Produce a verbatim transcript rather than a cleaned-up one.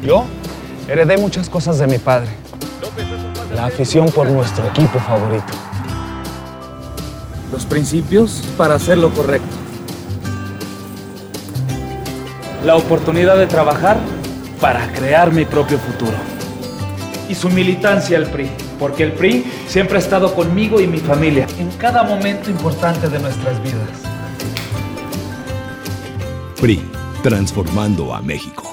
Yo heredé muchas cosas de mi padre. La afición por nuestro equipo favorito. Los principios para hacer lo correcto. La oportunidad de trabajar para crear mi propio futuro. Y su militancia al P R I, porque el P R I siempre ha estado conmigo y mi familia en cada momento importante de nuestras vidas. P R I, transformando a México.